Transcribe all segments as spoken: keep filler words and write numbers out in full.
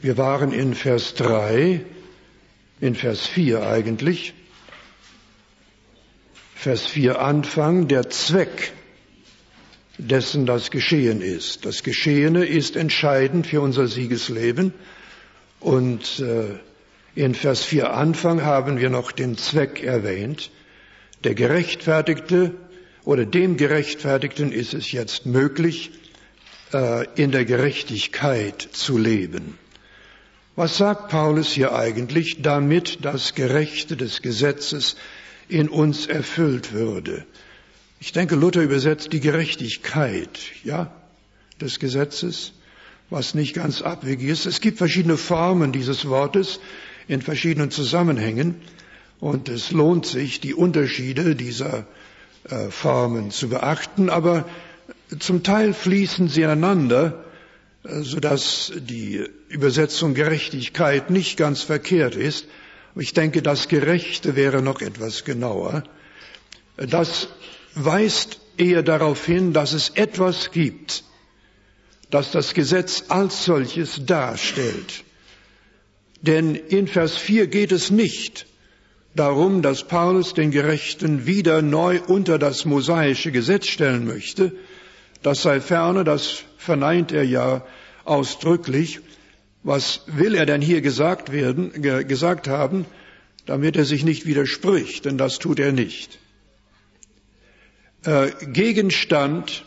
Wir waren in Vers drei, in Vers vier eigentlich. Vers vier Anfang, der Zweck dessen das Geschehen ist. Das Geschehene ist entscheidend für unser Siegesleben. Und äh, in Vers vier Anfang haben wir noch den Zweck erwähnt. Der Gerechtfertigte oder dem Gerechtfertigten ist es jetzt möglich, äh, in der Gerechtigkeit zu leben. Was sagt Paulus hier eigentlich? Damit das Gerechte des Gesetzes in uns erfüllt würde. Ich denke, Luther übersetzt die Gerechtigkeit, ja, des Gesetzes, was nicht ganz abwegig ist. Es gibt verschiedene Formen dieses Wortes in verschiedenen Zusammenhängen und es lohnt sich, die Unterschiede dieser äh, Formen zu beachten, aber zum Teil fließen sie ineinander, äh, sodass die Übersetzung Gerechtigkeit nicht ganz verkehrt ist. Ich denke, das Gerechte wäre noch etwas genauer. Das weist eher darauf hin, dass es etwas gibt, das das Gesetz als solches darstellt. Denn in Vers vier geht es nicht darum, dass Paulus den Gerechten wieder neu unter das mosaische Gesetz stellen möchte. Das sei ferne, das verneint er ja ausdrücklich. Was will er denn hier gesagt werden, ge- gesagt haben, damit er sich nicht widerspricht? Denn das tut er nicht. Äh, Gegenstand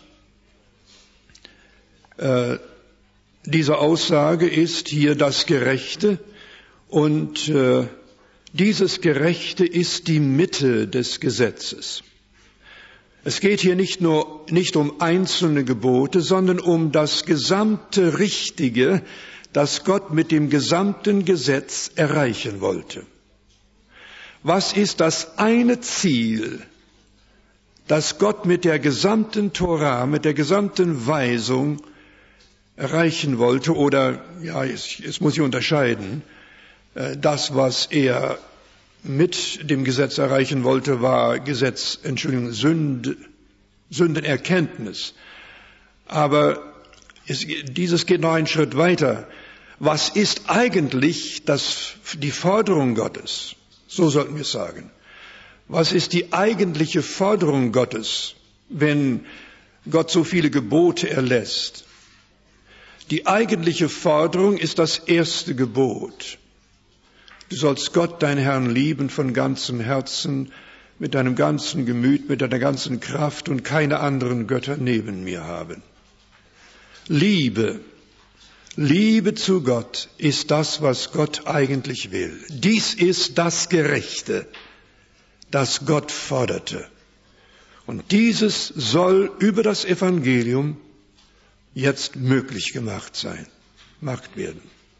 äh, dieser Aussage ist hier das Gerechte. Und äh, dieses Gerechte ist die Mitte des Gesetzes. Es geht hier nicht nur nicht um einzelne Gebote, sondern um das gesamte Richtige, das Gott mit dem gesamten Gesetz erreichen wollte. Was ist das eine Ziel, das Gott mit der gesamten Torah, mit der gesamten Weisung erreichen wollte? Oder, ja, es, es muss ich unterscheiden. Das, was er mit dem Gesetz erreichen wollte, war Gesetz, Entschuldigung, Sünde, Sündenerkenntnis. Aber es, dieses geht noch einen Schritt weiter. Was ist eigentlich das, die Forderung Gottes? So sollten wir es sagen. Was ist die eigentliche Forderung Gottes, wenn Gott so viele Gebote erlässt? Die eigentliche Forderung ist das erste Gebot. Du sollst Gott, deinen Herrn, lieben von ganzem Herzen, mit deinem ganzen Gemüt, mit deiner ganzen Kraft und keine anderen Götter neben mir haben. Liebe. Liebe zu Gott ist das, was Gott eigentlich will. Dies ist das Gerechte, das Gott forderte. Und dieses soll über das Evangelium jetzt möglich gemacht sein, gemacht werden.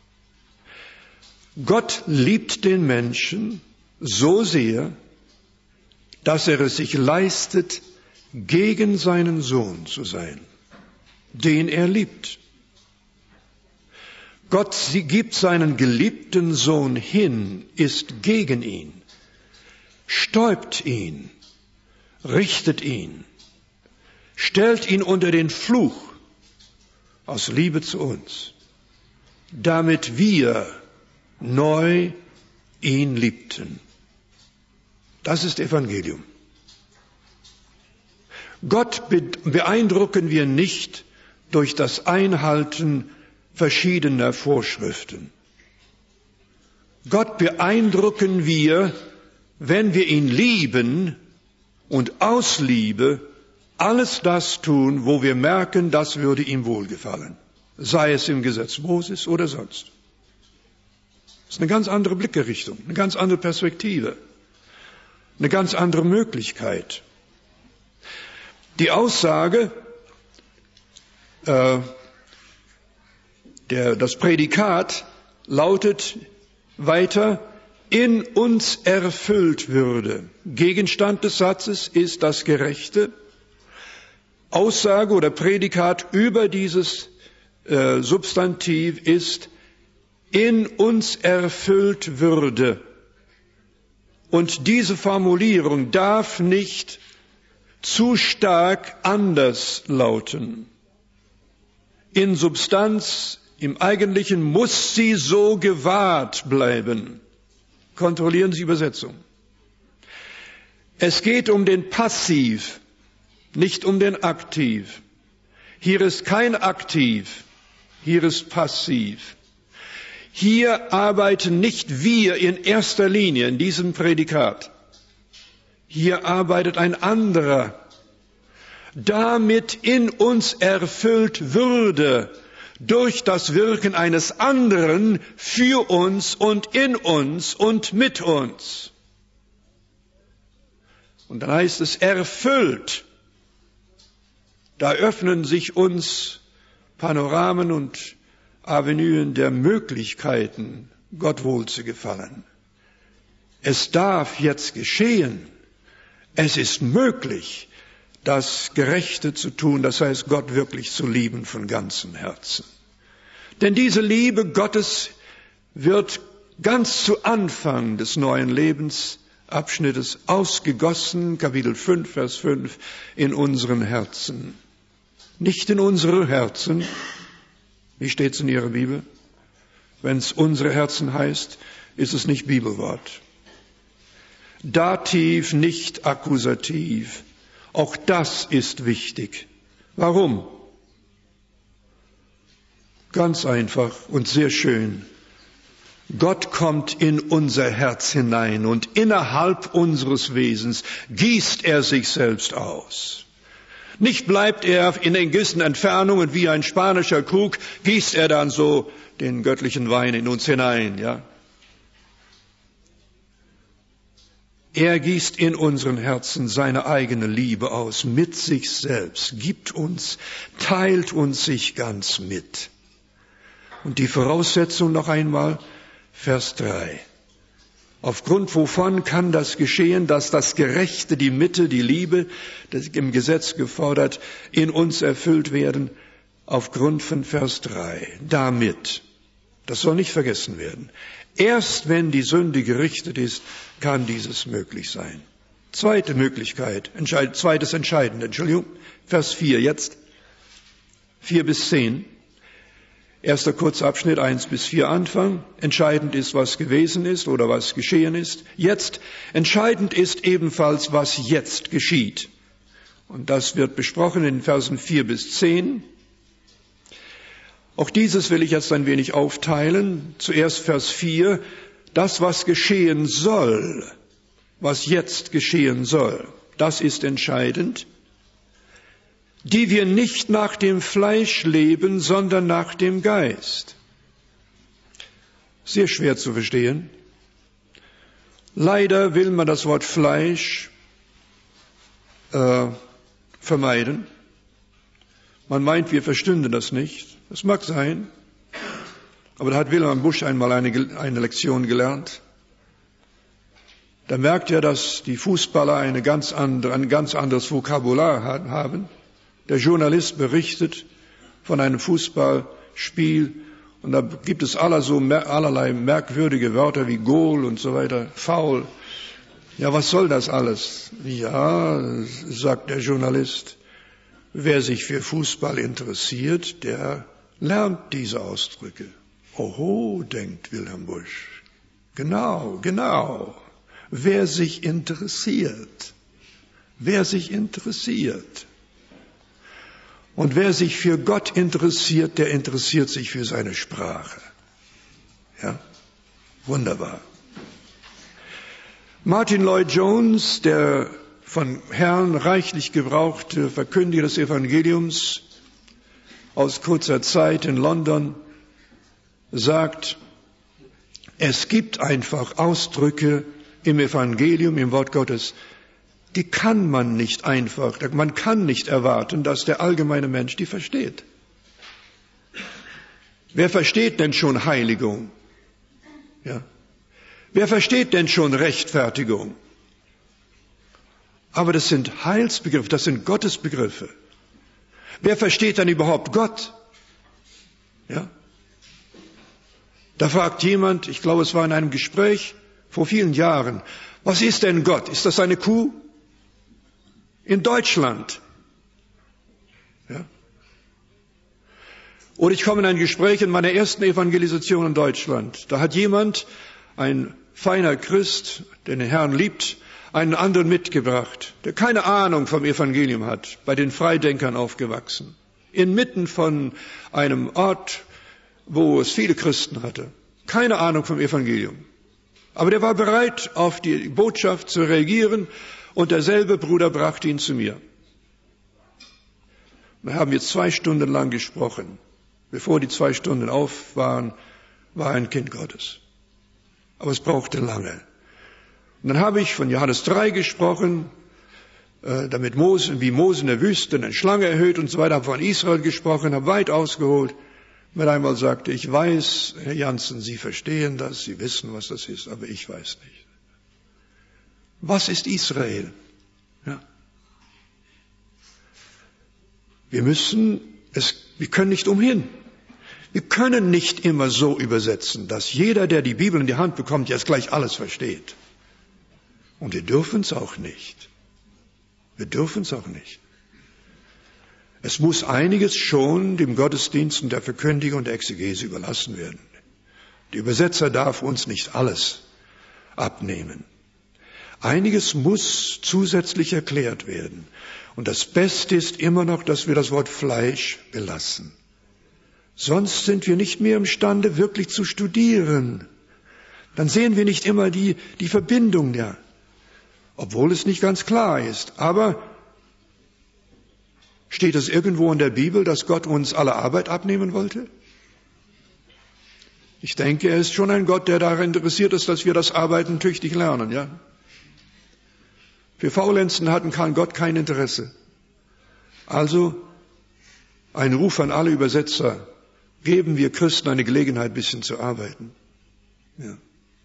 Gott liebt den Menschen so sehr, dass er es sich leistet, gegen seinen Sohn zu sein, den er liebt. Gott sie gibt seinen geliebten Sohn hin, ist gegen ihn, stäubt ihn, richtet ihn, stellt ihn unter den Fluch aus Liebe zu uns, damit wir neu ihn liebten. Das ist Evangelium. Gott beeindrucken wir nicht durch das Einhalten verschiedener Vorschriften. Gott beeindrucken wir, wenn wir ihn lieben und aus Liebe alles das tun, wo wir merken, das würde ihm wohlgefallen. Sei es im Gesetz Moses oder sonst. Das ist eine ganz andere Blickrichtung, eine ganz andere Perspektive, eine ganz andere Möglichkeit. Die Aussage, äh, der, das Prädikat lautet weiter, in uns erfüllt würde. Gegenstand des Satzes ist das Gerechte. Aussage oder Prädikat über dieses äh, Substantiv ist, in uns erfüllt würde. Und diese Formulierung darf nicht zu stark anders lauten. In Substanz Im Eigentlichen muss sie so gewahrt bleiben. Kontrollieren Sie Übersetzung. Es geht um den Passiv, nicht um den Aktiv. Hier ist kein Aktiv, hier ist Passiv. Hier arbeiten nicht wir in erster Linie in diesem Prädikat. Hier arbeitet ein anderer, damit in uns erfüllt würde durch das Wirken eines anderen für uns und in uns und mit uns. Und dann heißt es erfüllt. Da öffnen sich uns Panoramen und Avenuen der Möglichkeiten, Gott wohl zu gefallen. Es darf jetzt geschehen. Es ist möglich, das Gerechte zu tun, das heißt, Gott wirklich zu lieben von ganzem Herzen. Denn diese Liebe Gottes wird ganz zu Anfang des neuen Lebensabschnittes ausgegossen, Kapitel fünf, Vers fünf, in unseren Herzen. Nicht in unsere Herzen. Wie steht es in Ihrer Bibel? Wenn es unsere Herzen heißt, ist es nicht Bibelwort. Dativ, nicht Akkusativ. Auch das ist wichtig. Warum? Ganz einfach und sehr schön. Gott kommt in unser Herz hinein und innerhalb unseres Wesens gießt er sich selbst aus. Nicht bleibt er in den gewissen Entfernungen wie ein spanischer Krug, gießt er dann so den göttlichen Wein in uns hinein, ja? Er gießt in unseren Herzen seine eigene Liebe aus, mit sich selbst, gibt uns, teilt uns sich ganz mit. Und die Voraussetzung noch einmal, Vers drei. Aufgrund wovon kann das geschehen, dass das Gerechte, die Mitte, die Liebe, das im Gesetz gefordert, in uns erfüllt werden? Aufgrund von Vers drei. Damit. Das soll nicht vergessen werden. Erst wenn die Sünde gerichtet ist, kann dieses möglich sein. Zweite Möglichkeit, entscheid, zweites Entscheidende, Entschuldigung, Vers vier jetzt. vier bis zehn. Erster kurzer Abschnitt, eins bis vier Anfang. Entscheidend ist, was gewesen ist oder was geschehen ist. Jetzt, entscheidend ist ebenfalls, was jetzt geschieht. Und das wird besprochen in Versen vier bis zehn. Auch dieses will ich jetzt ein wenig aufteilen. Zuerst Vers vier. Das, was geschehen soll, was jetzt geschehen soll, das ist entscheidend. Die wir nicht nach dem Fleisch leben, sondern nach dem Geist. Sehr schwer zu verstehen. Leider will man das Wort Fleisch äh, vermeiden. Man meint, wir verstünden das nicht. Das mag sein. Aber da hat Wilhelm Busch einmal eine, eine Lektion gelernt. Da merkt er, dass die Fußballer eine ganz andere, ein ganz anderes Vokabular haben. Der Journalist berichtet von einem Fußballspiel und da gibt es aller so, allerlei merkwürdige Wörter wie Goal und so weiter, Foul. Ja, was soll das alles? Ja, sagt der Journalist, wer sich für Fußball interessiert, der lernt diese Ausdrücke. Oho, denkt Wilhelm Busch. Genau, genau. Wer sich interessiert, wer sich interessiert. Und wer sich für Gott interessiert, der interessiert sich für seine Sprache. Ja, wunderbar. Martin Lloyd-Jones, der von Herrn reichlich gebrauchte Verkündiger des Evangeliums aus kurzer Zeit in London, sagt, es gibt einfach Ausdrücke im Evangelium, im Wort Gottes, die kann man nicht einfach, man kann nicht erwarten, dass der allgemeine Mensch die versteht. Wer versteht denn schon Heiligung? Ja. Wer versteht denn schon Rechtfertigung? Aber das sind Heilsbegriffe, das sind Gottesbegriffe. Wer versteht dann überhaupt Gott? Ja. Da fragt jemand, ich glaube, es war in einem Gespräch vor vielen Jahren, was ist denn Gott? Ist das eine Kuh? In Deutschland. Ja. Oder ich komme in ein Gespräch in meiner ersten Evangelisation in Deutschland. Da hat jemand, ein feiner Christ, der den Herrn liebt, einen anderen mitgebracht, der keine Ahnung vom Evangelium hat, bei den Freidenkern aufgewachsen, inmitten von einem Ort, wo es viele Christen hatte, keine Ahnung vom Evangelium. Aber der war bereit, auf die Botschaft zu reagieren, und derselbe Bruder brachte ihn zu mir. Wir haben jetzt zwei Stunden lang gesprochen. Bevor die zwei Stunden auf waren, war er ein Kind Gottes. Aber es brauchte lange. Und dann habe ich von Johannes drei gesprochen, äh, damit Mose, wie Mose in der Wüste eine Schlange erhöht und so weiter, habe von Israel gesprochen, habe weit ausgeholt. Mit einmal sagte, ich weiß, Herr Jansen, Sie verstehen das, Sie wissen, was das ist, aber ich weiß nicht. Was ist Israel? Ja. Wir müssen es, wir können nicht umhin. Wir können nicht immer so übersetzen, dass jeder, der die Bibel in die Hand bekommt, jetzt gleich alles versteht. Und wir dürfen es auch nicht. Wir dürfen es auch nicht. Es muss einiges schon dem Gottesdienst und der Verkündigung und der Exegese überlassen werden. Der Übersetzer darf uns nicht alles abnehmen. Einiges muss zusätzlich erklärt werden. Und das Beste ist immer noch, dass wir das Wort Fleisch belassen. Sonst sind wir nicht mehr imstande, wirklich zu studieren. Dann sehen wir nicht immer die, die Verbindung der, obwohl es nicht ganz klar ist. Aber steht es irgendwo in der Bibel, dass Gott uns alle Arbeit abnehmen wollte? Ich denke, er ist schon ein Gott, der daran interessiert ist, dass wir das Arbeiten tüchtig lernen, ja? Für Faulenzen hatten kann Gott kein Interesse. Also ein Ruf an alle Übersetzer. Geben wir Christen eine Gelegenheit, ein bisschen zu arbeiten. Ja.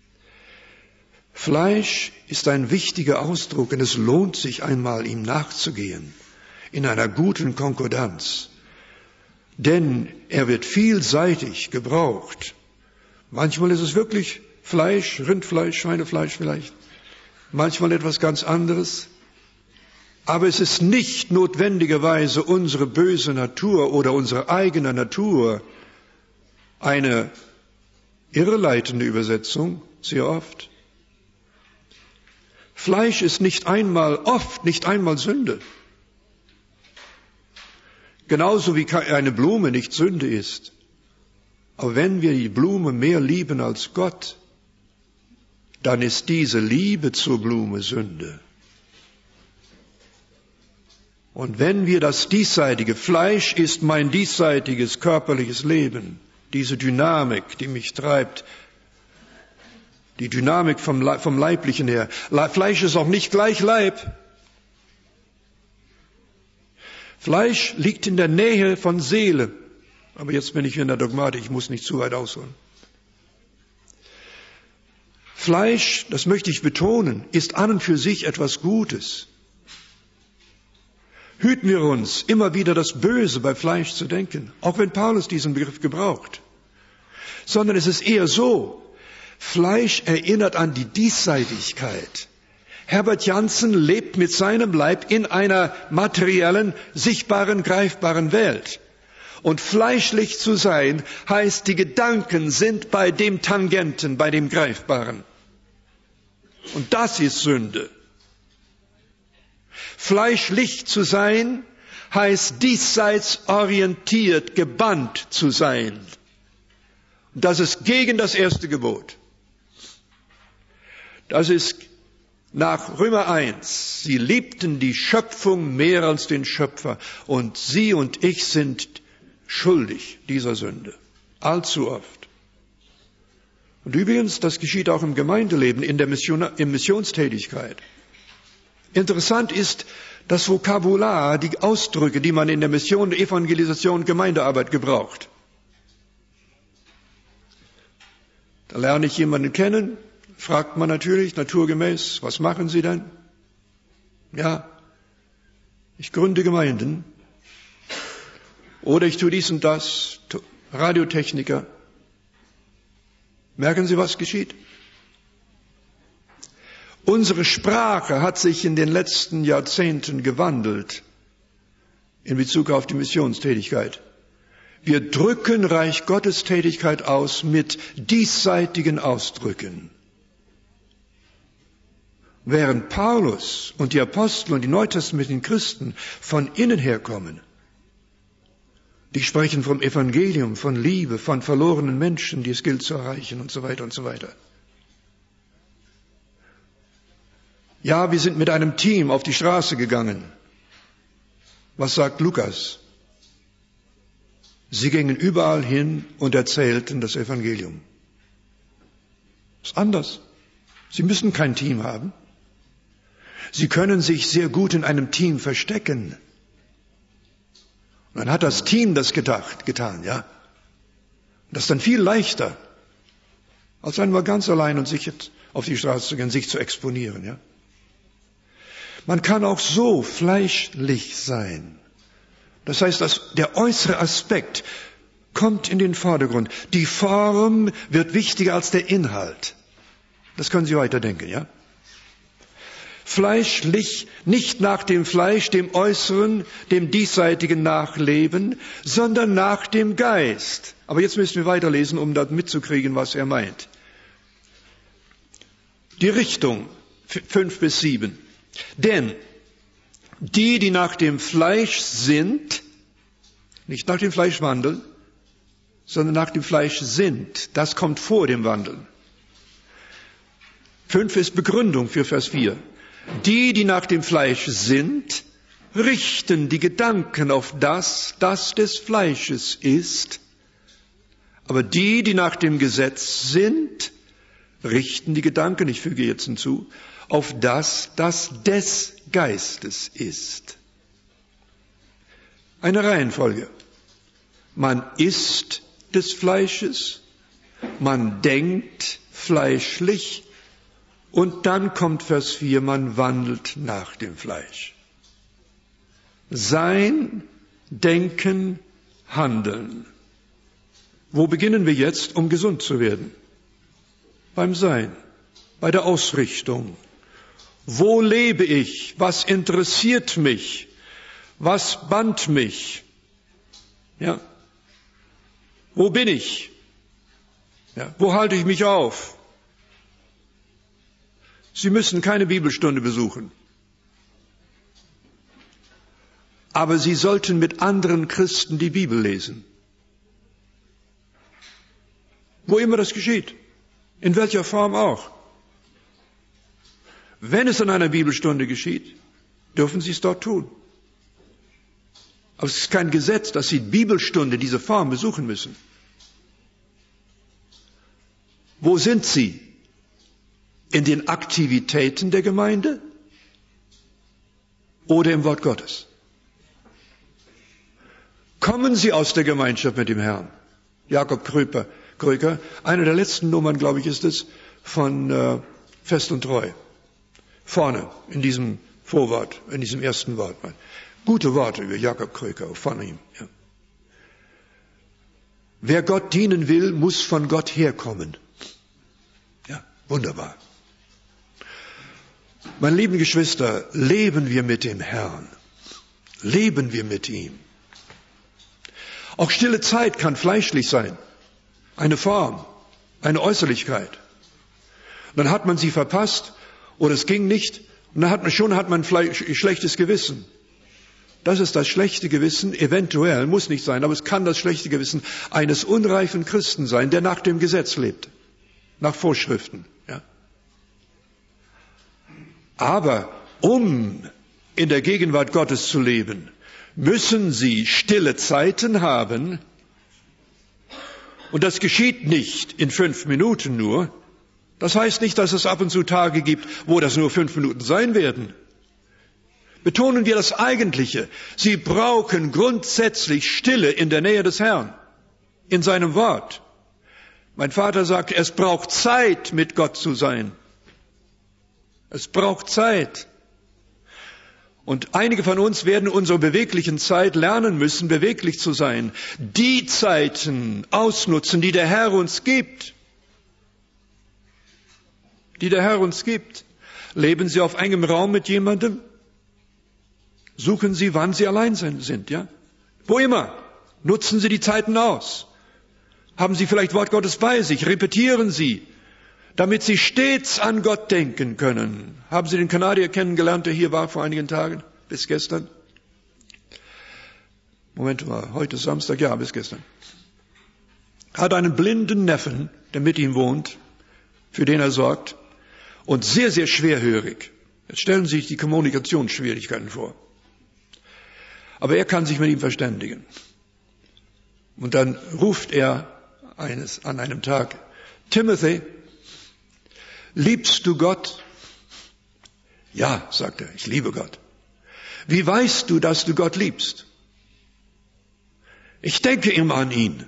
Fleisch ist ein wichtiger Ausdruck und es lohnt sich einmal, ihm nachzugehen. In einer guten Konkordanz. Denn er wird vielseitig gebraucht. Manchmal ist es wirklich Fleisch, Rindfleisch, Schweinefleisch vielleicht. Manchmal etwas ganz anderes. Aber es ist nicht notwendigerweise unsere böse Natur oder unsere eigene Natur. Eine irreleitende Übersetzung, sehr oft. Fleisch ist nicht einmal, oft nicht einmal Sünde. Genauso wie eine Blume nicht Sünde ist. Aber wenn wir die Blume mehr lieben als Gott, dann ist diese Liebe zur Blume Sünde. Und wenn wir das diesseitige, Fleisch ist mein diesseitiges körperliches Leben, diese Dynamik, die mich treibt, die Dynamik vom, vom Leiblichen her. Fleisch ist auch nicht gleich Leib. Fleisch liegt in der Nähe von Seele. Aber jetzt bin ich in der Dogmatik, ich muss nicht zu weit ausholen. Fleisch, das möchte ich betonen, ist an und für sich etwas Gutes. Hüten wir uns, immer wieder das Böse bei Fleisch zu denken, auch wenn Paulus diesen Begriff gebraucht. Sondern es ist eher so, Fleisch erinnert an die Diesseitigkeit. Herbert Jansen lebt mit seinem Leib in einer materiellen, sichtbaren, greifbaren Welt. Und fleischlich zu sein, heißt, die Gedanken sind bei dem Tangenten, bei dem Greifbaren. Und das ist Sünde. Fleischlich zu sein, heißt diesseits orientiert, gebannt zu sein. Und das ist gegen das erste Gebot. Das ist nach Römer eins. Sie liebten die Schöpfung mehr als den Schöpfer. Und Sie und ich sind schuldig dieser Sünde. Allzu oft. Und übrigens, das geschieht auch im Gemeindeleben, in der Mission, in Missionstätigkeit. Interessant ist das Vokabular, die Ausdrücke, die man in der Mission, Evangelisation, Gemeindearbeit gebraucht. Da lerne ich jemanden kennen, fragt man natürlich naturgemäß, was machen Sie denn? Ja, ich gründe Gemeinden. Oder ich tue dies und das, Radiotechniker. Merken Sie, was geschieht? Unsere Sprache hat sich in den letzten Jahrzehnten gewandelt in Bezug auf die Missionstätigkeit. Wir drücken Reich Gottes Tätigkeit aus mit diesseitigen Ausdrücken. Während Paulus und die Apostel und die neutestamentlichen Christen von innen herkommen, die sprechen vom Evangelium, von Liebe, von verlorenen Menschen, die es gilt zu erreichen und so weiter und so weiter. Ja, wir sind mit einem Team auf die Straße gegangen. Was sagt Lukas? Sie gingen überall hin und erzählten das Evangelium. Das ist anders. Sie müssen kein Team haben. Sie können sich sehr gut in einem Team verstecken. Und dann hat das Team das gedacht, getan, ja. Das ist dann viel leichter, als einmal ganz allein und sich jetzt auf die Straße zu gehen, sich zu exponieren, ja. Man kann auch so fleischlich sein. Das heißt, dass der äußere Aspekt kommt in den Vordergrund. Die Form wird wichtiger als der Inhalt. Das können Sie weiterdenken, ja? Fleischlich, nicht nach dem Fleisch, dem Äußeren, dem Diesseitigen nachleben, sondern nach dem Geist. Aber jetzt müssen wir weiterlesen, um da mitzukriegen, was er meint. Die Richtung, fünf bis sieben. Denn die, die nach dem Fleisch sind, nicht nach dem Fleisch wandeln, sondern nach dem Fleisch sind, das kommt vor dem Wandeln. Fünf ist Begründung für Vers vier. Die, die nach dem Fleisch sind, richten die Gedanken auf das, das des Fleisches ist. Aber die, die nach dem Gesetz sind, richten die Gedanken, ich füge jetzt hinzu, auf das, das des Geistes ist. Eine Reihenfolge. Man isst des Fleisches, man denkt fleischlich, und dann kommt Vers vier, man wandelt nach dem Fleisch. Sein, Denken, Handeln. Wo beginnen wir jetzt, um gesund zu werden? Beim Sein, bei der Ausrichtung. Wo lebe ich? Was interessiert mich? Was bannt mich? Ja. Wo bin ich? Ja. Wo halte ich mich auf? Sie müssen keine Bibelstunde besuchen. Aber Sie sollten mit anderen Christen die Bibel lesen. Wo immer das geschieht. In welcher Form auch. Wenn es in einer Bibelstunde geschieht, dürfen Sie es dort tun. Aber es ist kein Gesetz, dass Sie Bibelstunde, diese Form besuchen müssen. Wo sind Sie? In den Aktivitäten der Gemeinde oder im Wort Gottes? Kommen Sie aus der Gemeinschaft mit dem Herrn? Jakob Kröper, Kröker, eine der letzten Nummern, glaube ich, ist es, von äh, Fest und Treu. Vorne, in diesem Vorwort, in diesem ersten Wort. Gute Worte über Jakob Kröker, von ihm. Ja. Wer Gott dienen will, muss von Gott herkommen. Ja, wunderbar. Meine lieben Geschwister, leben wir mit dem Herrn. Leben wir mit ihm. Auch stille Zeit kann fleischlich sein. Eine Form, eine Äußerlichkeit. Und dann hat man sie verpasst oder es ging nicht und dann hat man schon hat man ein schlechtes Gewissen. Das ist das schlechte Gewissen, eventuell, muss nicht sein, aber es kann das schlechte Gewissen eines unreifen Christen sein, der nach dem Gesetz lebt, nach Vorschriften. Ja. Aber um in der Gegenwart Gottes zu leben, müssen Sie stille Zeiten haben. Und das geschieht nicht in fünf Minuten nur. Das heißt nicht, dass es ab und zu Tage gibt, wo das nur fünf Minuten sein werden. Betonen wir das Eigentliche. Sie brauchen grundsätzlich Stille in der Nähe des Herrn, in seinem Wort. Mein Vater sagte, es braucht Zeit, mit Gott zu sein. Es braucht Zeit. Und einige von uns werden in unserer beweglichen Zeit lernen müssen, beweglich zu sein. Die Zeiten ausnutzen, die der Herr uns gibt. Die der Herr uns gibt. Leben Sie auf engem Raum mit jemandem? Suchen Sie, wann Sie allein sind, ja? Wo immer. Nutzen Sie die Zeiten aus. Haben Sie vielleicht Wort Gottes bei sich? Repetieren Sie, damit Sie stets an Gott denken können. Haben Sie den Kanadier kennengelernt, der hier war vor einigen Tagen? Bis gestern? Moment mal, heute ist Samstag, ja, bis gestern. Hat einen blinden Neffen, der mit ihm wohnt, für den er sorgt, und sehr, sehr schwerhörig. Jetzt stellen Sie sich die Kommunikationsschwierigkeiten vor. Aber er kann sich mit ihm verständigen. Und dann ruft er eines, an einem Tag, Timothy, liebst du Gott? Ja, sagt er, ich liebe Gott. Wie weißt du, dass du Gott liebst? Ich denke immer an ihn.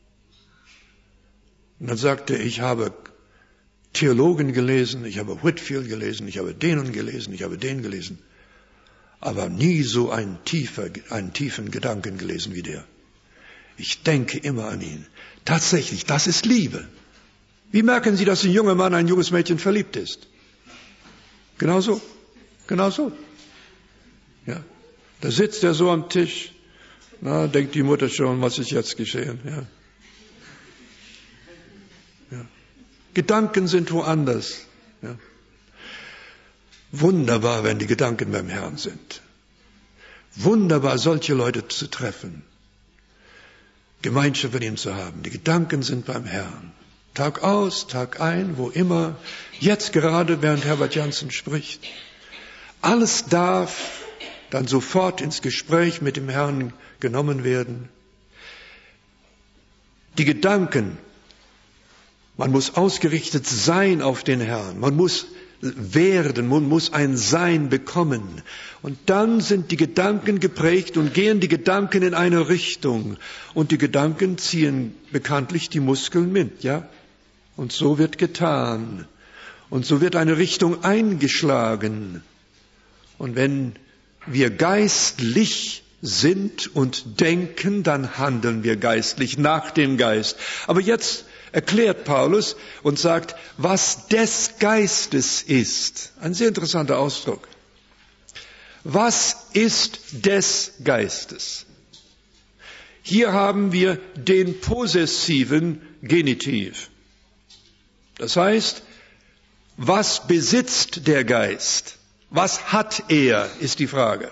Und dann sagte er, ich habe Theologen gelesen, ich habe Whitefield gelesen, ich habe den gelesen, ich habe den gelesen, aber nie so einen, tiefer, einen tiefen Gedanken gelesen wie der. Ich denke immer an ihn. Tatsächlich, das ist Liebe. Wie merken Sie, dass ein junger Mann ein junges Mädchen verliebt ist? Genau so. Genau so. Ja. Da sitzt er so am Tisch. Na, denkt die Mutter schon, was ist jetzt geschehen? Ja. Ja. Gedanken sind woanders. Ja. Wunderbar, wenn die Gedanken beim Herrn sind. Wunderbar, solche Leute zu treffen. Gemeinschaft mit ihm zu haben. Die Gedanken sind beim Herrn. Tag aus, Tag ein, wo immer. Jetzt gerade, während Herbert Janssen spricht. Alles darf dann sofort ins Gespräch mit dem Herrn genommen werden. Die Gedanken, man muss ausgerichtet sein auf den Herrn. Man muss werden, man muss ein Sein bekommen. Und dann sind die Gedanken geprägt und gehen die Gedanken in eine Richtung. Und die Gedanken ziehen bekanntlich die Muskeln mit, ja? Und so wird getan. Und so wird eine Richtung eingeschlagen. Und wenn wir geistlich sind und denken, dann handeln wir geistlich nach dem Geist. Aber jetzt erklärt Paulus und sagt, was des Geistes ist. Ein sehr interessanter Ausdruck. Was ist des Geistes? Hier haben wir den possessiven Genitiv. Das heißt, was besitzt der Geist? Was hat er, ist die Frage.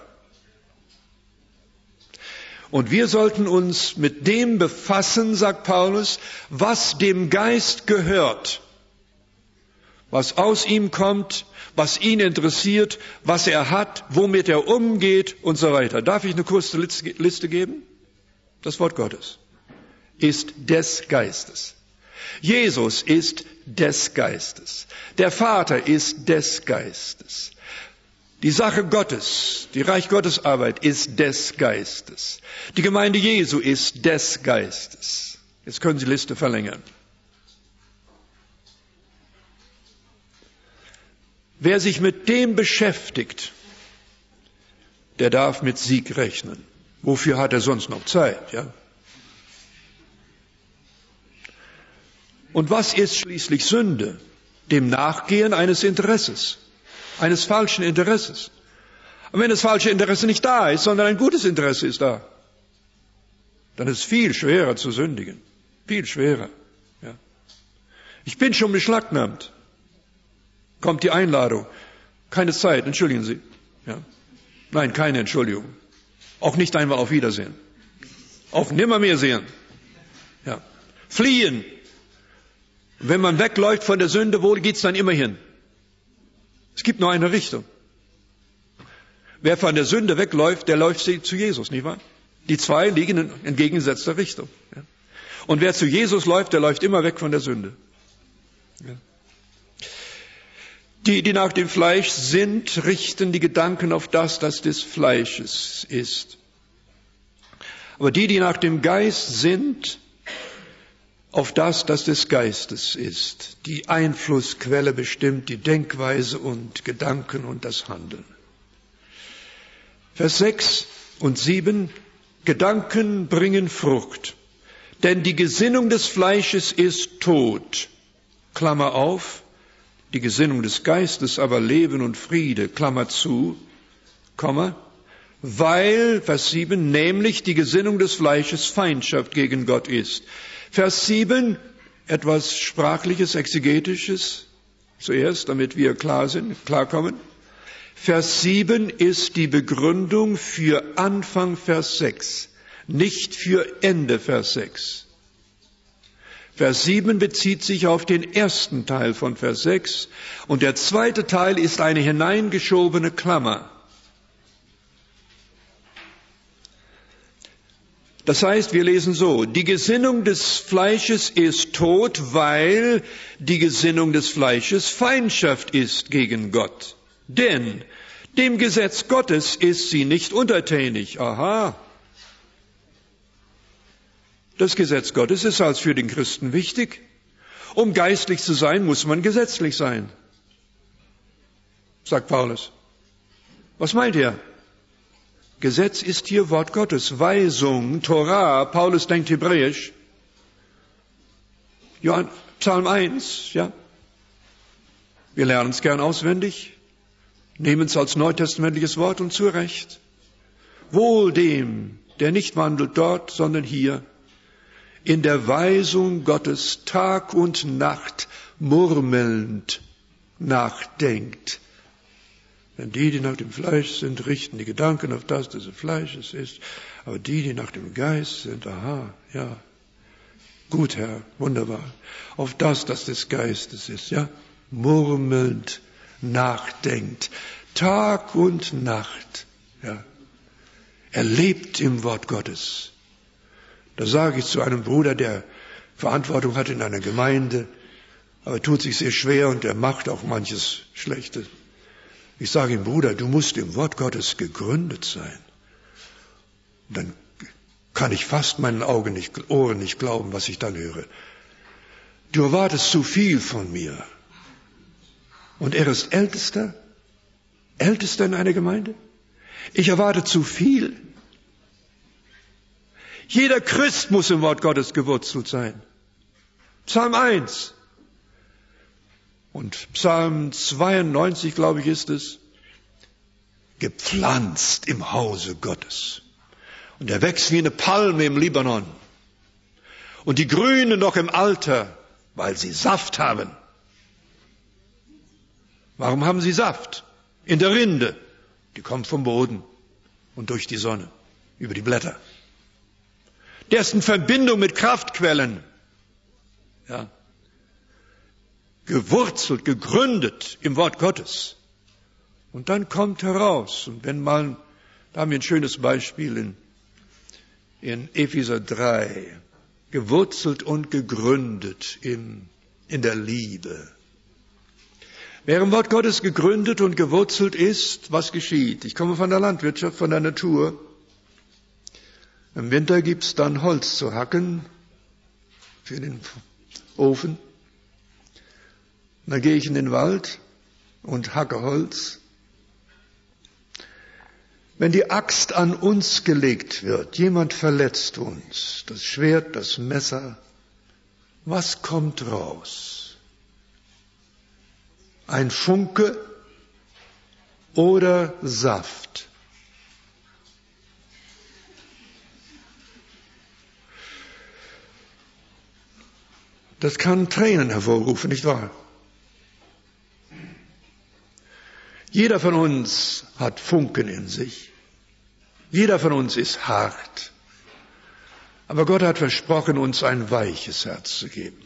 Und wir sollten uns mit dem befassen, sagt Paulus, was dem Geist gehört, was aus ihm kommt, was ihn interessiert, was er hat, womit er umgeht und so weiter. Darf ich eine kurze Liste geben? Das Wort Gottes ist des Geistes. Jesus ist des Geistes. Der Vater ist des Geistes. Die Sache Gottes, die Reich Gottes Arbeit ist des Geistes. Die Gemeinde Jesu ist des Geistes. Jetzt können Sie die Liste verlängern. Wer sich mit dem beschäftigt, der darf mit Sieg rechnen. Wofür hat er sonst noch Zeit, ja? Und was ist schließlich Sünde? Dem Nachgehen eines Interesses. Eines falschen Interesses. Und wenn das falsche Interesse nicht da ist, sondern ein gutes Interesse ist da, dann ist es viel schwerer zu sündigen. Viel schwerer. Ja. Ich bin schon beschlagnahmt. Kommt die Einladung. Keine Zeit, entschuldigen Sie. Ja. Nein, keine Entschuldigung. Auch nicht einmal auf Wiedersehen. Auf nimmermehr sehen. Ja. Fliehen. Wenn man wegläuft von der Sünde, wo geht's dann immer hin? Es gibt nur eine Richtung. Wer von der Sünde wegläuft, der läuft zu Jesus, nicht wahr? Die zwei liegen in entgegengesetzter Richtung. Ja. Und wer zu Jesus läuft, der läuft immer weg von der Sünde. Ja. Die, die nach dem Fleisch sind, richten die Gedanken auf das, das des Fleisches ist. Aber die, die nach dem Geist sind, auf das, das des Geistes ist. Die Einflussquelle bestimmt die Denkweise und Gedanken und das Handeln. Vers sechs und sieben. Gedanken bringen Frucht, denn die Gesinnung des Fleisches ist Tod. Klammer auf, die Gesinnung des Geistes aber Leben und Friede, Klammer zu, Komma, weil, Vers sieben, nämlich die Gesinnung des Fleisches Feindschaft gegen Gott ist. Vers sieben, etwas Sprachliches, Exegetisches zuerst, damit wir klar sind, klarkommen. Vers sieben ist die Begründung für Anfang Vers sechs, nicht für Ende Vers sechs. Vers sieben bezieht sich auf den ersten Teil von Vers sechs und der zweite Teil ist eine hineingeschobene Klammer. Das heißt, wir lesen so, die Gesinnung des Fleisches ist tot, weil die Gesinnung des Fleisches Feindschaft ist gegen Gott. Denn dem Gesetz Gottes ist sie nicht untertänig. Aha. Das Gesetz Gottes ist als für den Christen wichtig. Um geistlich zu sein, muss man gesetzlich sein, sagt Paulus. Was meint er? Gesetz ist hier Wort Gottes, Weisung, Torah, Paulus denkt hebräisch. Johann, Psalm eins, ja. Wir lernen es gern auswendig, nehmen es als neutestamentliches Wort und zu Recht. Wohl dem, der nicht wandelt dort, sondern hier, in der Weisung Gottes Tag und Nacht murmelnd nachdenkt. Denn die, die nach dem Fleisch sind, richten die Gedanken auf das, das des Fleisches ist. Aber die, die nach dem Geist sind, aha, ja, gut, Herr, wunderbar. Auf das, das des Geistes ist, ja, murmelnd nachdenkt. Tag und Nacht, ja. Er lebt im Wort Gottes. Da sage ich zu einem Bruder, der Verantwortung hat in einer Gemeinde, aber tut sich sehr schwer und er macht auch manches Schlechte. Ich sage ihm, Bruder, du musst im Wort Gottes gegründet sein. Und dann kann ich fast meinen Augen nicht, Ohren nicht glauben, was ich dann höre. Du erwartest zu viel von mir. Und er ist Ältester? Ältester in einer Gemeinde? Ich erwarte zu viel. Jeder Christ muss im Wort Gottes gewurzelt sein. Psalm eins. Und Psalm zweiundneunzig, glaube ich, ist es, gepflanzt im Hause Gottes. Und er wächst wie eine Palme im Libanon. Und die Grünen noch im Alter, weil sie Saft haben. Warum haben sie Saft? In der Rinde. Die kommt vom Boden und durch die Sonne, über die Blätter. Der ist in Verbindung mit Kraftquellen. Ja. Gewurzelt, gegründet im Wort Gottes. Und dann kommt heraus, und wenn mal, da haben wir ein schönes Beispiel in, in Epheser drei, gewurzelt und gegründet in, in der Liebe. Wer im Wort Gottes gegründet und gewurzelt ist, was geschieht? Ich komme von der Landwirtschaft, von der Natur. Im Winter gibt's dann Holz zu hacken für den Ofen. Dann gehe ich in den Wald und hacke Holz. Wenn die Axt an uns gelegt wird, jemand verletzt uns, das Schwert, das Messer, was kommt raus? Ein Funke oder Saft? Das kann Tränen hervorrufen, nicht wahr? Jeder von uns hat Funken in sich. Jeder von uns ist hart. Aber Gott hat versprochen, uns ein weiches Herz zu geben.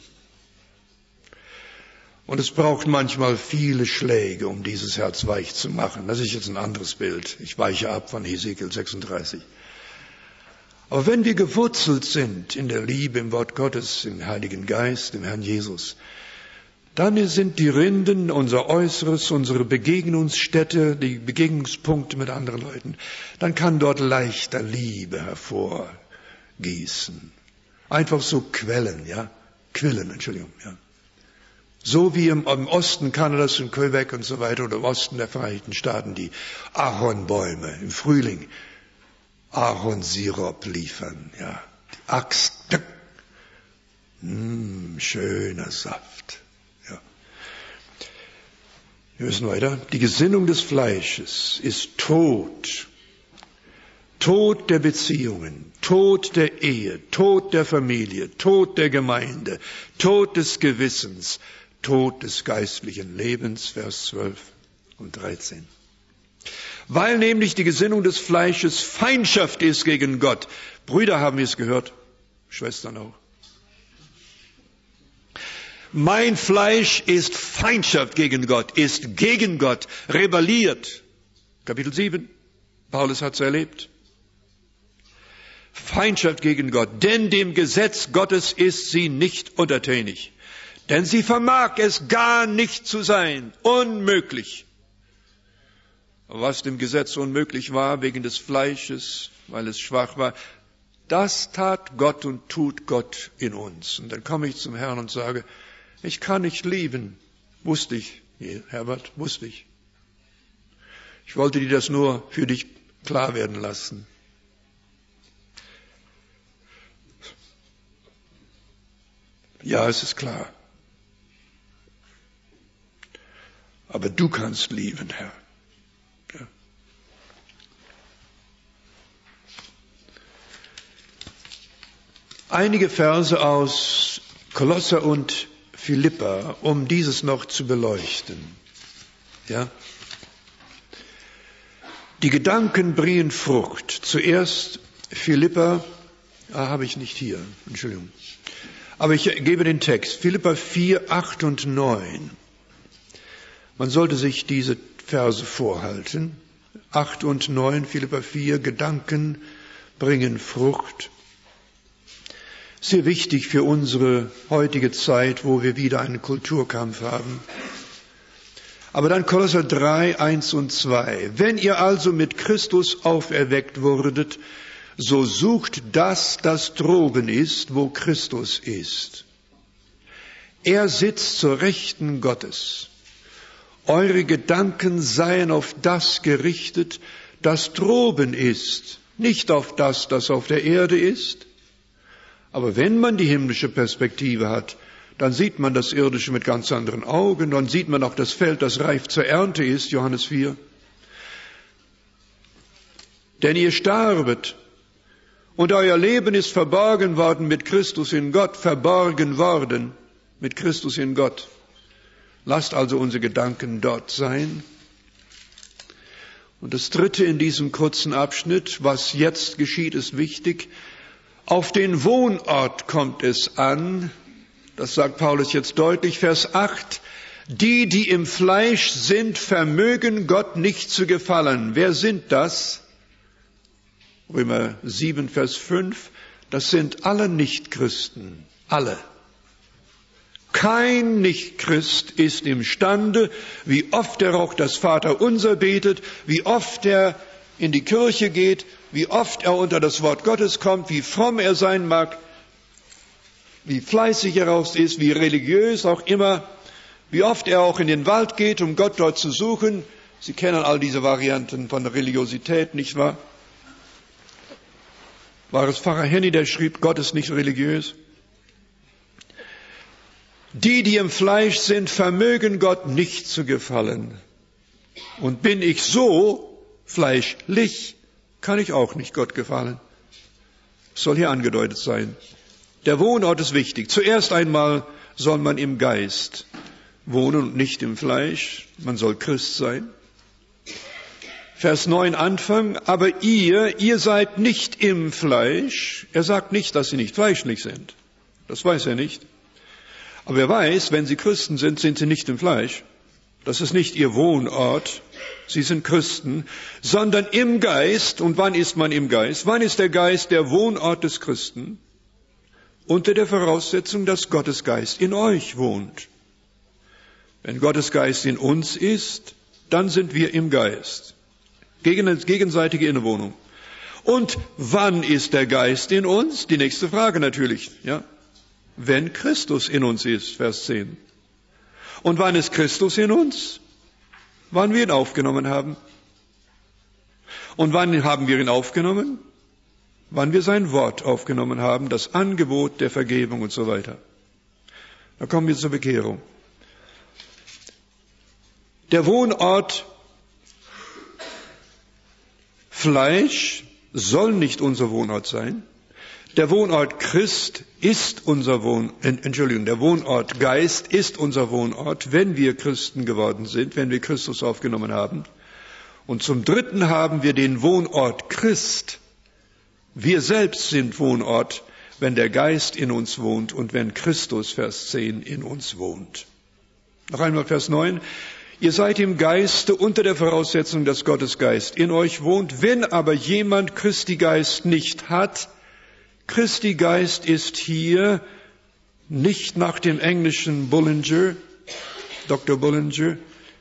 Und es braucht manchmal viele Schläge, um dieses Herz weich zu machen. Das ist jetzt ein anderes Bild. Ich weiche ab von Hesekiel sechsunddreißig. Aber wenn wir gewurzelt sind in der Liebe, im Wort Gottes, im Heiligen Geist, im Herrn Jesus, dann sind die Rinden unser Äußeres, unsere Begegnungsstätte, die Begegnungspunkte mit anderen Leuten. Dann kann dort leichter Liebe hervorgießen. Einfach so Quellen, ja, Quillen, Entschuldigung, ja. So wie im, im Osten Kanadas und Quebec und so weiter oder im Osten der Vereinigten Staaten die Ahornbäume im Frühling Ahornsirup liefern, ja. Die Axt, mm, schöner Saft. Wir müssen weiter. Die Gesinnung des Fleisches ist tot. Tod der Beziehungen, Tod der Ehe, Tod der Familie, Tod der Gemeinde, Tod des Gewissens, Tod des geistlichen Lebens, Vers zwölf und dreizehn. Weil nämlich die Gesinnung des Fleisches Feindschaft ist gegen Gott. Brüder, haben wir es gehört, Schwestern auch. Mein Fleisch ist Feindschaft gegen Gott, ist gegen Gott, rebelliert. Kapitel sieben, Paulus hat es erlebt. Feindschaft gegen Gott, denn dem Gesetz Gottes ist sie nicht untertänig. Denn sie vermag es gar nicht zu sein, unmöglich. Was dem Gesetz unmöglich war, wegen des Fleisches, weil es schwach war, das tat Gott und tut Gott in uns. Und dann komme ich zum Herrn und sage, ich kann nicht lieben. Wusste ich, Herbert, wusste ich. Ich wollte dir das nur für dich klar werden lassen. Ja, es ist klar. Aber du kannst lieben, Herr. Ja. Einige Verse aus Kolosser und Philipper, um dieses noch zu beleuchten. Ja. Die Gedanken bringen Frucht. Zuerst Philipper, ah, habe ich nicht hier, Entschuldigung. Aber ich gebe den Text, Philipper vier, acht und neun. Man sollte sich diese Verse vorhalten. acht und neun, Philipper vier, Gedanken bringen Frucht. Sehr wichtig für unsere heutige Zeit, wo wir wieder einen Kulturkampf haben. Aber dann Kolosser drei, eins und zwei. Wenn ihr also mit Christus auferweckt wurdet, so sucht das, das droben ist, wo Christus ist. Er sitzt zur Rechten Gottes. Eure Gedanken seien auf das gerichtet, das droben ist, nicht auf das, das auf der Erde ist. Aber wenn man die himmlische Perspektive hat, dann sieht man das Irdische mit ganz anderen Augen, dann sieht man auch das Feld, das reif zur Ernte ist, Johannes vier. Denn ihr starbet, und euer Leben ist verborgen worden mit Christus in Gott, verborgen worden mit Christus in Gott. Lasst also unsere Gedanken dort sein. Und das Dritte in diesem kurzen Abschnitt, was jetzt geschieht, ist wichtig. Auf den Wohnort kommt es an. Das sagt Paulus jetzt deutlich, Vers acht. Die, die im Fleisch sind, vermögen Gott nicht zu gefallen. Wer sind das? Römer sieben, Vers fünf. Das sind alle Nichtchristen. Alle. Kein Nichtchrist ist imstande, wie oft er auch das Vaterunser betet, wie oft er in die Kirche geht, wie oft er unter das Wort Gottes kommt, wie fromm er sein mag, wie fleißig er auch ist, wie religiös auch immer, wie oft er auch in den Wald geht, um Gott dort zu suchen. Sie kennen all diese Varianten von Religiosität, nicht wahr? War es Pfarrer Henny, der schrieb, Gott ist nicht religiös? Die, die im Fleisch sind, vermögen Gott nicht zu gefallen. Und bin ich so fleischlich, kann ich auch nicht Gott gefallen. Das soll hier angedeutet sein. Der Wohnort ist wichtig. Zuerst einmal soll man im Geist wohnen und nicht im Fleisch. Man soll Christ sein. Vers neun Anfang, aber ihr, ihr seid nicht im Fleisch. Er sagt nicht, dass sie nicht fleischlich sind. Das weiß er nicht. Aber er weiß, wenn sie Christen sind, sind sie nicht im Fleisch. Das ist nicht ihr Wohnort. Sie sind Christen, sondern im Geist. Und wann ist man im Geist? Wann ist der Geist der Wohnort des Christen? Unter der Voraussetzung, dass Gottes Geist in euch wohnt. Wenn Gottes Geist in uns ist, dann sind wir im Geist. Gegenseitige Innewohnung. Und wann ist der Geist in uns? Die nächste Frage natürlich, ja. Wenn Christus in uns ist, Vers zehn. Und wann ist Christus in uns? Wann wir ihn aufgenommen haben. Und wann haben wir ihn aufgenommen? Wann wir sein Wort aufgenommen haben, das Angebot der Vergebung und so weiter. Da kommen wir zur Bekehrung. Der Wohnort Fleisch soll nicht unser Wohnort sein. Der Wohnort Christ ist unser Wohn, Entschuldigung, der Wohnort Geist ist unser Wohnort, wenn wir Christen geworden sind, wenn wir Christus aufgenommen haben. Und zum Dritten haben wir den Wohnort Christ. Wir selbst sind Wohnort, wenn der Geist in uns wohnt und wenn Christus, Vers zehn, in uns wohnt. Noch einmal Vers neun. Ihr seid im Geiste unter der Voraussetzung, dass Gottes Geist in euch wohnt. Wenn aber jemand Christi Geist nicht hat, Christi Geist ist hier nicht nach dem englischen Bullinger, Doktor Bullinger,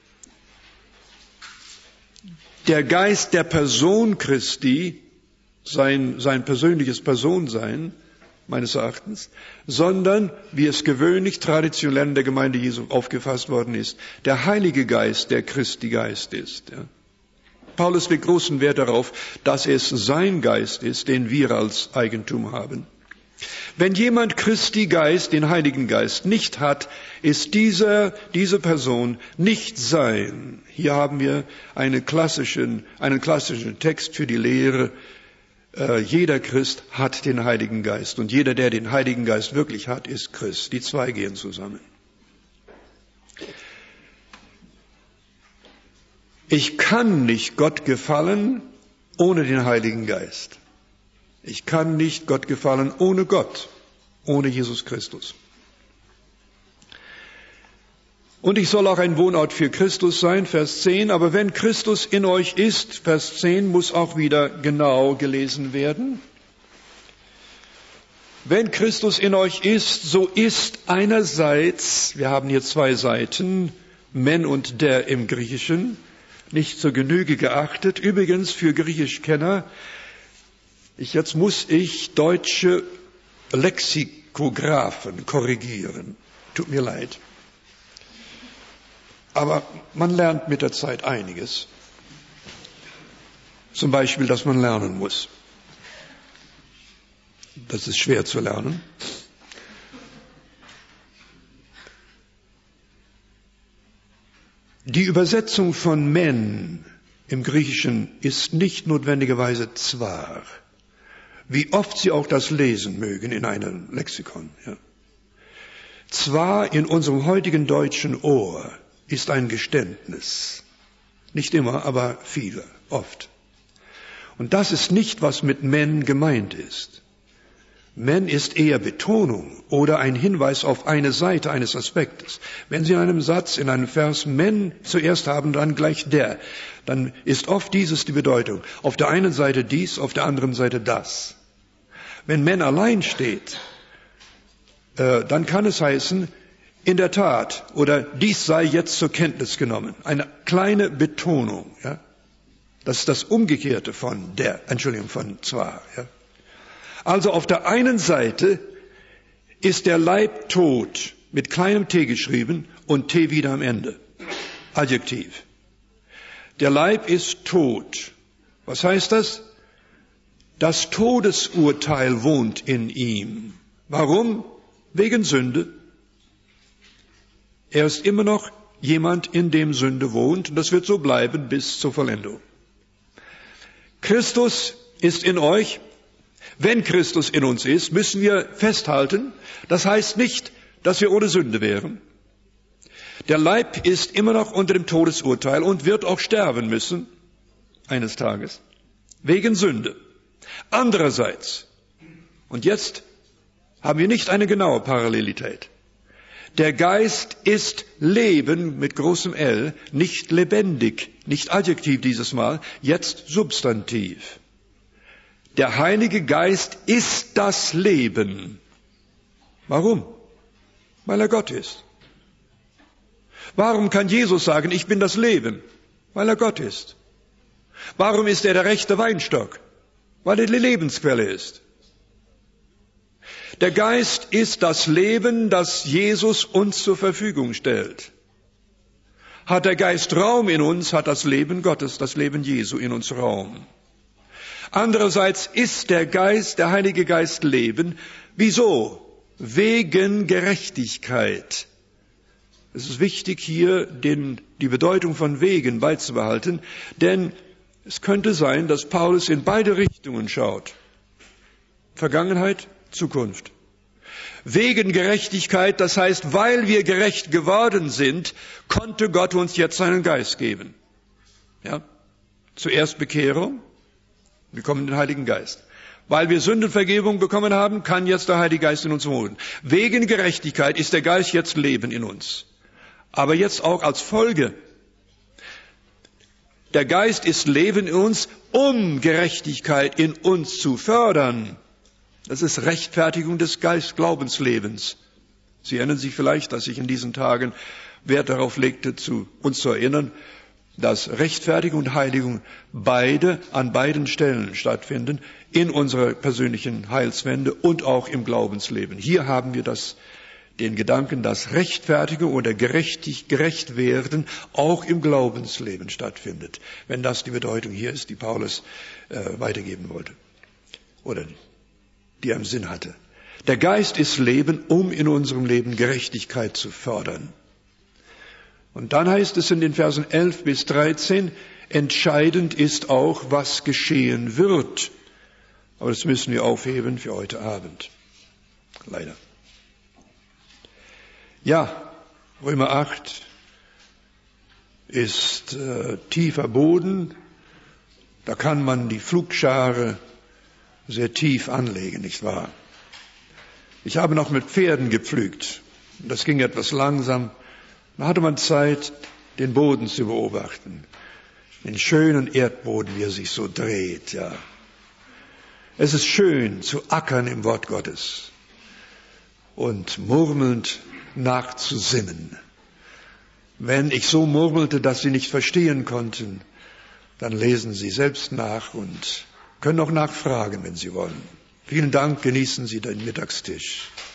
der Geist der Person Christi, sein, sein persönliches Personsein, meines Erachtens, sondern, wie es gewöhnlich traditionell in der Gemeinde Jesu aufgefasst worden ist, der Heilige Geist, der Christi Geist ist. Ja. Paulus legt großen Wert darauf, dass es sein Geist ist, den wir als Eigentum haben. Wenn jemand Christi Geist, den Heiligen Geist, nicht hat, ist dieser, diese Person nicht sein. Hier haben wir einen klassischen, einen klassischen Text für die Lehre. Äh, jeder Christ hat den Heiligen Geist und jeder, der den Heiligen Geist wirklich hat, ist Christ. Die zwei gehen zusammen. Ich kann nicht Gott gefallen ohne den Heiligen Geist. Ich kann nicht Gott gefallen ohne Gott, ohne Jesus Christus. Und ich soll auch ein Wohnort für Christus sein, Vers zehn. Aber wenn Christus in euch ist, Vers zehn, muss auch wieder genau gelesen werden. Wenn Christus in euch ist, so ist einerseits, wir haben hier zwei Seiten, Men und Der im Griechischen, nicht zur Genüge geachtet. Übrigens für Griechischkenner, ich, jetzt muss ich deutsche Lexikographen korrigieren. Tut mir leid. Aber man lernt mit der Zeit einiges. Zum Beispiel, dass man lernen muss. Das ist schwer zu lernen. Die Übersetzung von Men im Griechischen ist nicht notwendigerweise zwar, wie oft Sie auch das lesen mögen in einem Lexikon. Ja. Zwar in unserem heutigen deutschen Ohr ist ein Geständnis. Nicht immer, aber viele, oft. Und das ist nicht, was mit Men gemeint ist. Men ist eher Betonung oder ein Hinweis auf eine Seite eines Aspektes. Wenn Sie in einem Satz, in einem Vers Men zuerst haben, dann gleich der, dann ist oft dieses die Bedeutung. Auf der einen Seite dies, auf der anderen Seite das. Wenn Men allein steht, äh, dann kann es heißen, in der Tat, oder dies sei jetzt zur Kenntnis genommen. Eine kleine Betonung, ja. Das ist das Umgekehrte von der, Entschuldigung, von zwar, ja. Also auf der einen Seite ist der Leib tot, mit kleinem T geschrieben und T wieder am Ende. Adjektiv. Der Leib ist tot. Was heißt das? Das Todesurteil wohnt in ihm. Warum? Wegen Sünde. Er ist immer noch jemand, in dem Sünde wohnt, und das wird so bleiben bis zur Vollendung. Christus ist in euch. Wenn Christus in uns ist, müssen wir festhalten, das heißt nicht, dass wir ohne Sünde wären. Der Leib ist immer noch unter dem Todesurteil und wird auch sterben müssen, eines Tages, wegen Sünde. Andererseits, und jetzt haben wir nicht eine genaue Parallelität, der Geist ist Leben mit großem L, nicht lebendig, nicht Adjektiv dieses Mal, jetzt Substantiv. Der Heilige Geist ist das Leben. Warum? Weil er Gott ist. Warum kann Jesus sagen, ich bin das Leben? Weil er Gott ist. Warum ist er der rechte Weinstock? Weil er die Lebensquelle ist. Der Geist ist das Leben, das Jesus uns zur Verfügung stellt. Hat der Geist Raum in uns, hat das Leben Gottes, das Leben Jesu in uns Raum. Andererseits ist der Geist, der Heilige Geist Leben. Wieso? Wegen Gerechtigkeit. Es ist wichtig, hier den, die Bedeutung von wegen beizubehalten, denn Es könnte sein, dass Paulus in beide Richtungen schaut. Vergangenheit, Zukunft. Wegen Gerechtigkeit, das heißt, weil wir gerecht geworden sind, konnte Gott uns jetzt seinen Geist geben. Ja? Zuerst Bekehrung, wir bekommen den Heiligen Geist. Weil wir Sündenvergebung bekommen haben, kann jetzt der Heilige Geist in uns wohnen. Wegen Gerechtigkeit ist der Geist jetzt Leben in uns. Aber jetzt auch als Folge. Der Geist ist Leben in uns, um Gerechtigkeit in uns zu fördern. Das ist Rechtfertigung des Geist-Glaubenslebens. Sie erinnern sich vielleicht, dass ich in diesen Tagen Wert darauf legte, zu uns zu erinnern, dass Rechtfertigung und Heiligung beide an beiden Stellen stattfinden, in unserer persönlichen Heilswende und auch im Glaubensleben. Hier haben wir das, den Gedanken, dass Rechtfertigung oder gerechtig, gerecht werden auch im Glaubensleben stattfindet, wenn das die Bedeutung hier ist, die Paulus äh, weitergeben wollte oder die er im Sinn hatte. Der Geist ist Leben, um in unserem Leben Gerechtigkeit zu fördern. Und dann heißt es in den Versen elf bis dreizehn, entscheidend ist auch, was geschehen wird. Aber das müssen wir aufheben für heute Abend. Leider. Ja, Römer acht ist äh, tiefer Boden. Da kann man die Pflugschare sehr tief anlegen, nicht wahr? Ich habe noch mit Pferden gepflügt. Das ging etwas langsam. Da hatte man Zeit, den Boden zu beobachten. Den schönen Erdboden, wie er sich so dreht, ja. Es ist schön zu ackern im Wort Gottes und murmelnd nachzusinnen. Wenn ich so murmelte, dass Sie nicht verstehen konnten, dann lesen Sie selbst nach und können auch nachfragen, wenn Sie wollen. Vielen Dank, genießen Sie den Mittagstisch.